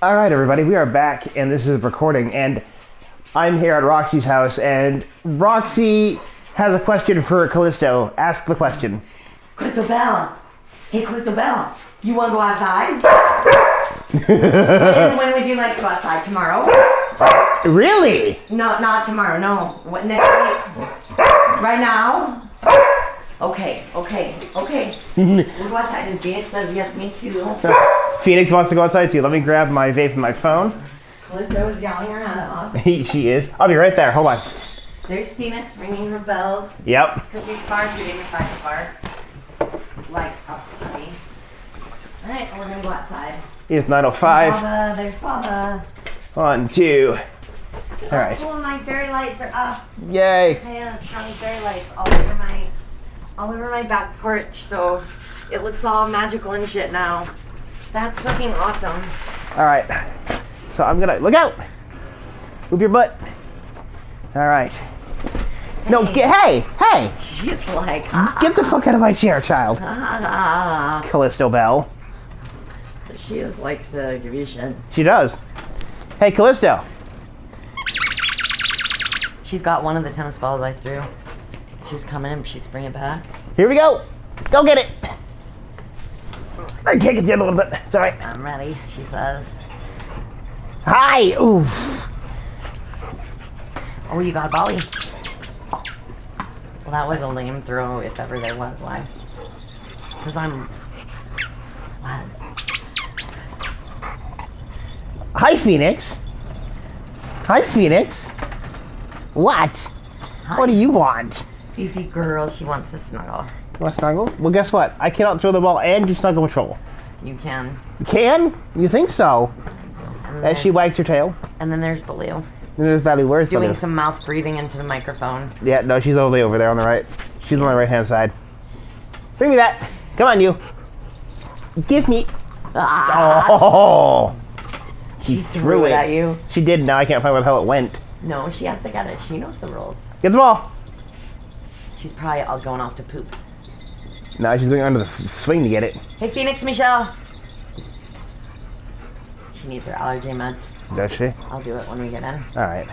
All right, everybody, we are back, and this is a recording, and I'm here at Roxy's house, and Roxy has a question for Callisto. Ask the question. Crystal Bell. Hey, Crystal Bell. You want to go outside? when would you like to go outside? Tomorrow? Really? No, not tomorrow. No. What, next week? Right now? Okay. We'll go outside, and Phoenix says yes, me too. Phoenix wants to go outside too. Let me grab my vape and my phone. Callisto is yelling her at us. She is. I'll be right there. Hold on. There's Phoenix ringing her bells. Yep. Because she's barking inside the bar. Like a puppy. Alright, we're gonna go outside. It's 9:05. Baba, there's Baba. 1, 2. All right. Oh, my fairy lights are up. Yay. Yeah, strong fairy lights all over my back porch, so it looks all magical and shit now. That's fucking awesome. All right. So I'm gonna look out. Move your butt. All right. No, hey. She's like, Get the fuck out of my chair, child. Callisto Bell. She just likes to give you shit. She does. Hey, Callisto. She's got one of the tennis balls I threw. She's coming and she's bringing it back. Here we go. Go get it. I kick it in a little bit. It's all right. I'm ready, she says. Hi. Ooh. Oh, you got a volley. Well, that was a lame throw, if ever there was one. Because I'm... What? Hi, Phoenix. Hi, Phoenix. What? Hi. What do you want? Beefy girl, she wants to snuggle. You want to snuggle? Well, guess what? I cannot throw the ball and do snuggle patrol. You can. You can? You think so? As she wags her tail. And then there's Baloo. And there's Valley. Where's Doing Baloo? some mouth breathing into the microphone. Yeah, no, she's only over there on the right. She's on my right-hand side. Bring me that. Come on, you. Give me. Ah, Oh. she threw it at you. She did. Now I can't find where the hell it went. No, she has to get it. She knows the rules. Get the ball. She's probably all going off to poop. Now she's going under the swing to get it. Hey, Phoenix Michelle. She needs her allergy meds. Does she? I'll do it when we get in. All right.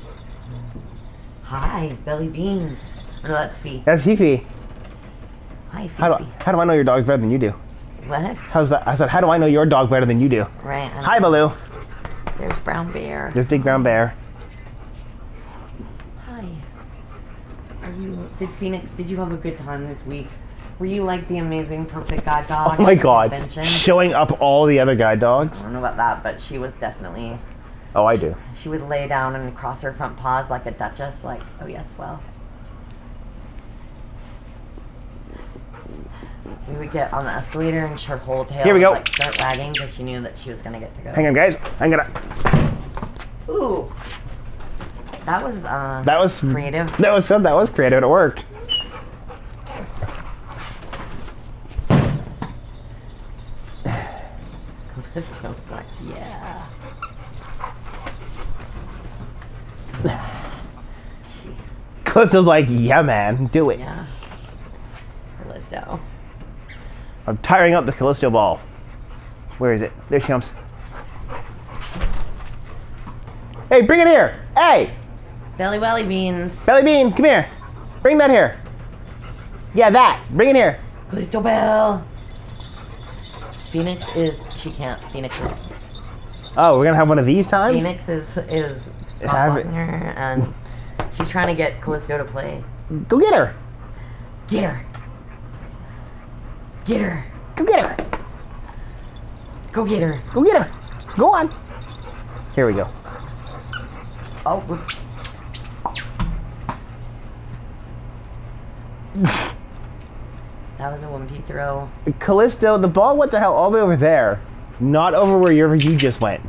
Hi, Belly Beans. Oh, no, that's Fee. That's Fifi. Hi, Fifi. How do I know your dog's better than you do? What? How's that? I said, how do I know your dog better than you do? Right. Hi, Baloo. There's Brown Bear. There's Big Brown Bear. Hi. Did you have a good time this week? Were you like the amazing perfect guide dog? Oh my God. Convention? Showing up all the other guide dogs. I don't know about that, but she was definitely... Oh, I do. She would lay down and cross her front paws like a duchess, like, oh yes, well. We would get on the escalator and her whole tail Here we go. would like start wagging because she knew that she was going to get to go. Hang on, guys. I'm gonna. Ooh. That was creative. That was good. That was creative. It worked. Callisto's like, yeah. Callisto's like, yeah, man, do it. Yeah. Callisto. I'm tiring up the Callisto ball. Where is it? There she comes. Hey, bring it here. Hey, Belly Beans. Belly Bean, come here. Bring that here. Yeah, that. Bring it here. Callisto Bell. Phoenix is Oh, we're gonna have one of these times. Phoenix is Have it. her, and she's trying to get Callisto to play. Go get her. Get her. Get her. Go get her. Go get her. Go get her. Go on. Here we go. Oh. That was a wimpy throw. Callisto, the ball went the hell all the way over there, not over where you just went.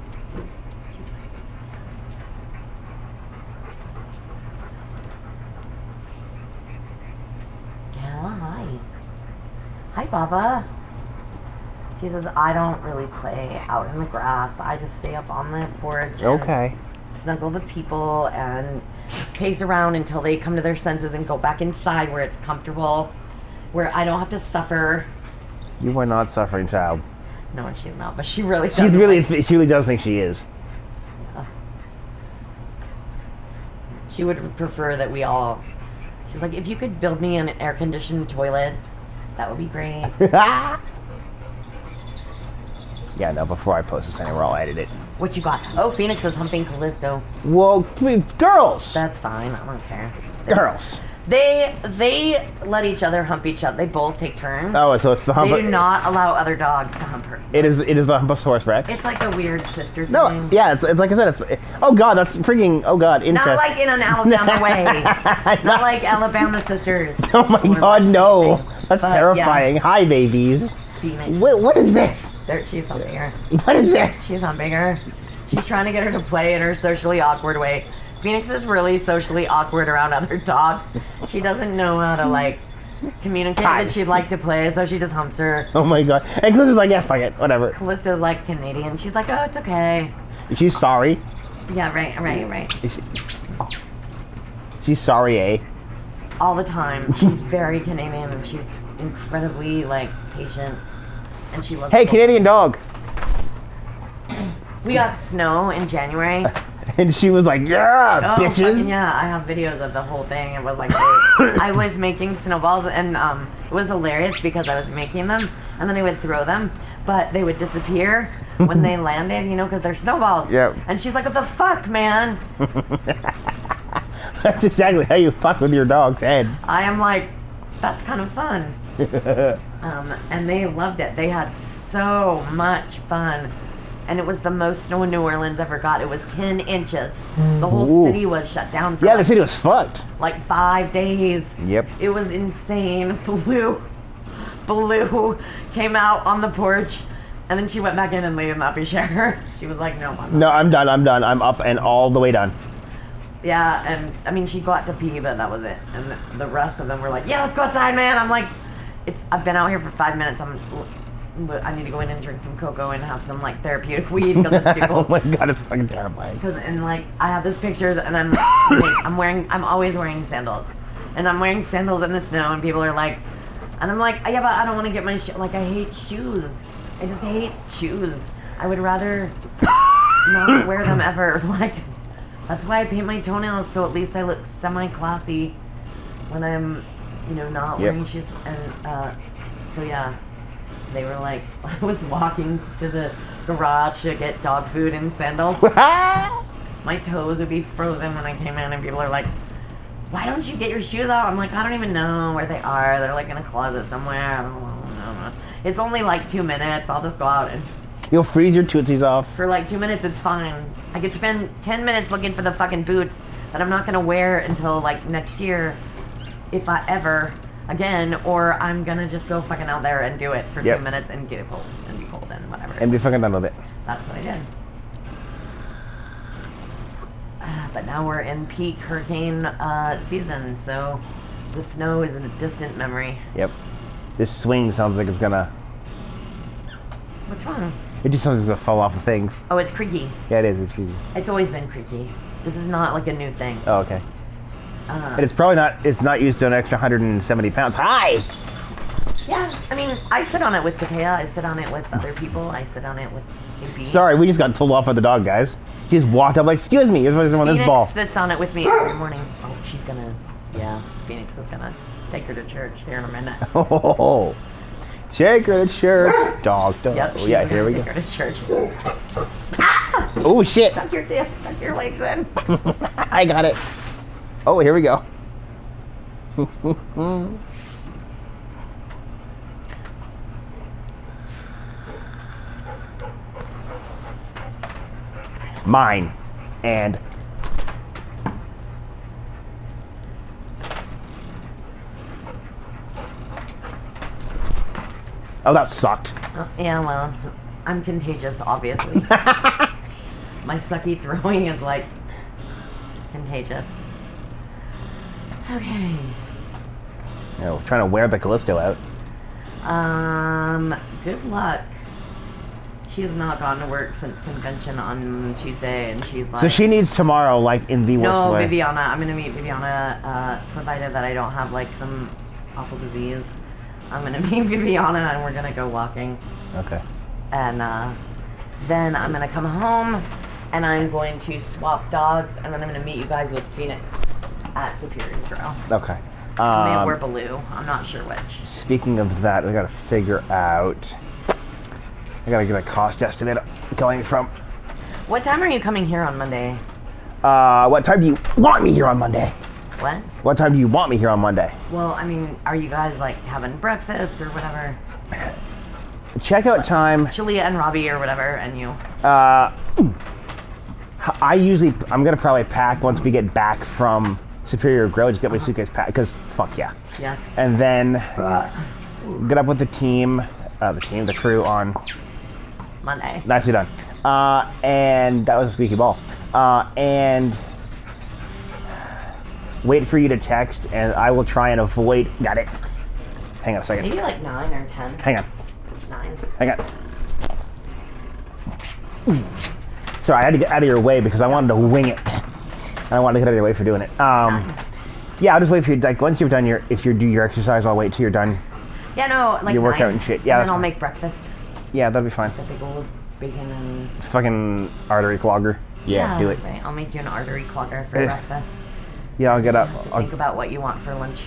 Yeah, hi. Hi, Baba. She says, I don't really play out in the grass. I just stay up on the porch and Okay. snuggle the people and pace around until they come to their senses and go back inside where it's comfortable, where I don't have to suffer. You were not suffering, child. No, she's not, but she really does. She really does think she is. She would prefer that we all... She's like, if you could build me an air-conditioned toilet, that would be great. Yeah, no, before I post this anywhere, I'll edit it. What you got? Oh, Phoenix is humping Callisto. Well, girls! That's fine, I don't care. Girls. They let each other hump each other. They both take turns. Oh, so it's the hump. They do not allow other dogs to hump her. It is the Humposaurus Rex. It's like a weird sister thing. No, yeah, it's like I said, oh god, that's freaking, oh god, incest. Not like in an Alabama way. Not like Alabama sisters. Oh my god, no. That's But, terrifying. yeah. Hi, babies. Phoenix. What is this? There, she's humping her. What is this? She's humping her. She's trying to get her to play in her socially awkward way. Phoenix is really socially awkward around other dogs. She doesn't know how to, like, communicate that she'd like to play, so she just humps her. Oh my god. And Callisto's like, yeah, fuck it, whatever. Callisto's like Canadian. She's like, oh, it's okay. She's sorry. Yeah, right. She's sorry, eh? All the time. She's very Canadian, and she's incredibly, like, patient. And she loves Hey, Canadian dog. We got snow in January. And she was like, yeah, Oh, bitches. fucking yeah, I have videos of the whole thing. It was like, I was making snowballs, and it was hilarious because I was making them, and then I would throw them, but they would disappear when they landed, you know, because they're snowballs. Yep. And she's like, what the fuck, man? That's exactly how you fuck with your dog's head. I am like, that's kind of fun. And they loved it. They had so much fun. And it was the most snow New Orleans ever got. It was 10 inches. The whole city was shut down for Yeah, the city was fucked. like 5 days. Yep. It was insane. Blue came out on the porch, and then she went back in and laid in the uppy chair. She was like, no, I'm No, I'm done. I'm up and all the way done. Yeah, and I mean, she got to pee, but that was it. And the rest of them were like, yeah, let's go outside, man. I'm like, I've been out here for 5 minutes. I need to go in and drink some cocoa and have some like therapeutic weed because it's too cold. Oh my god, it's fucking terrifying. And like I have this picture and I'm always wearing sandals, and I'm wearing sandals in the snow, and people are like, and I'm like, yeah, but I don't want to get my like I hate shoes. I just hate shoes. I would rather not wear them ever. Like that's why I paint my toenails, so at least I look semi-classy when I'm, you know, not wearing shoes. And so yeah. They were like, I was walking to the garage to get dog food in sandals. My toes would be frozen when I came in, and people are like, why don't you get your shoes out? I'm like, I don't even know where they are. They're like in a closet somewhere. I don't know. It's only like 2 minutes. I'll just go out and... You'll freeze your tootsies off. For like 2 minutes, it's fine. I could spend 10 minutes looking for the fucking boots that I'm not going to wear until like next year, if I ever... again, or I'm gonna just go fucking out there and do it for 2 minutes and get it cold and be cold and whatever. And be fucking done with it. That's what I did. But now we're in peak hurricane season, so the snow is a distant memory. Yep. This swing sounds like it's gonna... What's wrong? It just sounds like it's gonna fall off the things. Oh, it's creaky. Yeah, it is. It's creaky. It's always been creaky. This is not like a new thing. Oh, okay. And it's probably not, it's not used to an extra 170 pounds. Hi! Yeah, I mean, I sit on it with Katea, I sit on it with other people, I sit on it with AB. Sorry, we just got told off by the dog, guys. He just walked up like, excuse me, you're supposed to want this ball. Phoenix sits on it with me every morning. Oh, she's gonna, yeah, Phoenix is gonna take her to church here in a minute. Oh, take her to church. Dog. Yep, Oh, yeah, here we go. Take her to church. Oh, shit. Tuck your legs in. I got it. Oh, here we go. Mine. And oh, that sucked. Yeah, well, I'm contagious, obviously. My sucky throwing is like contagious. Okay. No, trying to wear the Callisto out. Good luck. She has not gone to work since convention on Tuesday, and she's like... So she needs tomorrow, like, in the worst way. No, Viviana. I'm going to meet Viviana, provided that I don't have, like, some awful disease. I'm going to meet Viviana, and we're going to go walking. Okay. and then I'm gonna come home, and I'm going to swap dogs, and then I'm gonna meet you guys with Phoenix at Superior Grow. Okay. Or Baloo. I'm not sure which. Speaking of that, we gotta figure out. I gotta get a cost estimate going from. What time are you coming here on Monday? What time do you want me here on Monday? What? What time do you want me here on Monday? Well, I mean, are you guys like having breakfast or whatever? Checkout time. Shalia and Robbie or whatever, and you. I'm gonna probably pack once we get back from Superior Grow. Just get my suitcase packed because fuck yeah. Yeah. And then get up with the team, the crew on Monday. nicely done. And that was a squeaky ball. And wait for you to text, and I will try and avoid. Got it. Hang on a second. Maybe like 9 or 10. Hang on. 9. Hang on. Sorry, I had to get out of your way because I wanted to wing it. And I wanted to get out of your way for doing it. Yeah, I'll just wait for you. Like once you've done if you do your exercise, I'll wait till you're done. Yeah, no, like your workout 9. and shit. Yeah, and then I'll fine. make breakfast. Yeah, that'll be fine. The big old bacon and. Fucking artery clogger. Yeah, do it. Right. I'll make you an artery clogger for breakfast. Yeah, I'll get up. Think about what you want for lunch.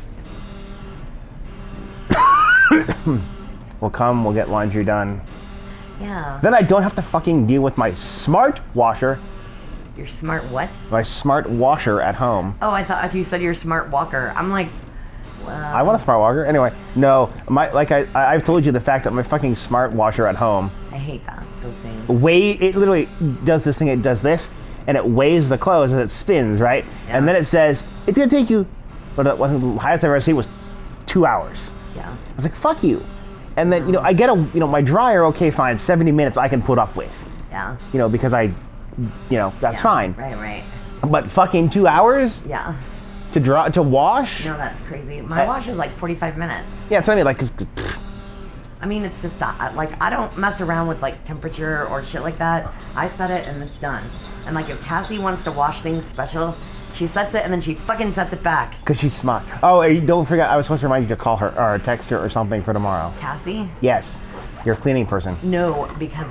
We'll come. We'll get laundry done. Yeah. Then I don't have to fucking deal with my smart washer. Your smart what? My smart washer at home. Oh, I thought you said your smart walker. I'm like, well. I want a smart washer. Anyway, no. I've told you the fact that my fucking smart washer at home. I hate that. Those things. It literally does this thing. It does this, and it weighs the clothes as it spins, right? Yeah. And then it says it's gonna take you. But it wasn't the highest I've ever seen was 2 hours. Yeah. I was like, fuck you. And then I get my dryer. Okay, fine. 70 minutes I can put up with. Yeah. Because that's Yeah. fine. Right. But fucking 2 hours Yeah. to wash. No, that's crazy. My wash is like 45 minutes. Yeah, that's what I mean. Like, 'cause I mean, it's just that, like, I don't mess around with, like, temperature or shit like that. I set it and it's done. And, like, if Cassie wants to wash things special, she sets it and then she fucking sets it back. Because she's smart. Oh, don't forget, I was supposed to remind you to call her or text her or something for tomorrow. Cassie? Yes, your cleaning person. No, because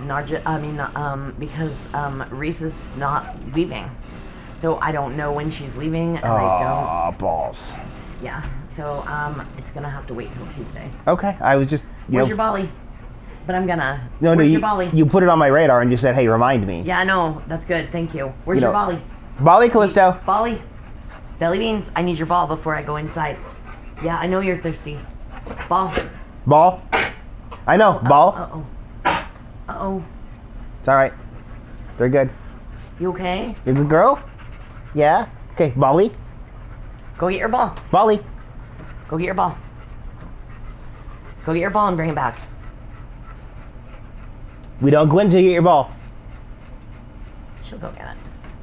Reese is not leaving. So I don't know when she's leaving, and I Oh, balls. don't. Yeah. So it's gonna have to wait till Tuesday. Okay, I was just. Where's your Bali? But I'm gonna. No, Where's you, your Bali? you put it on my radar and you said, "Hey, remind me." Yeah, no, that's good. Thank you. Where's your Bali? Bali, Callisto. Bali. Belly beans. I need your ball before I go inside. Yeah, I know you're thirsty. Ball. Ball. I know. Ball. Uh-oh. It's all right. They're good. You okay? You a good girl? Yeah. Okay, Bali. Go get your ball. Bali. Go get your ball. Go get your ball and bring it back. We don't go in till you get your ball. She'll go get it.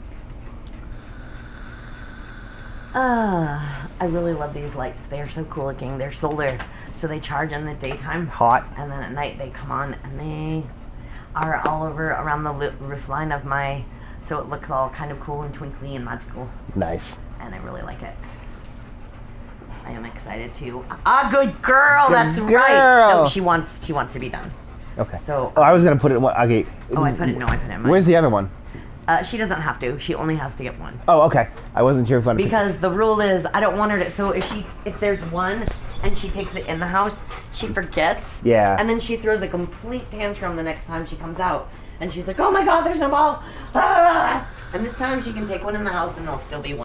I really love these lights. They are so cool looking. They're solar, so they charge in the daytime. Hot. And then at night they come on, and they are all over around the roof line of my, so it looks all kind of cool and twinkly and magical. Nice. And I really like it. I am excited too. Good girl. Good That's girl. right. No, she wants to be done. Okay. So. I was gonna put it. Okay. Oh, I put it in mine. Where's the other one? She doesn't have to. She only has to get one. Oh, okay. I wasn't sure if I. Because the rule is, I don't want her to. So if there's one, and she takes it in the house, she forgets. Yeah. And then she throws a complete tantrum the next time she comes out, and she's like, "Oh my God, there's no ball!" Ah! And this time she can take one in the house, and there'll still be one.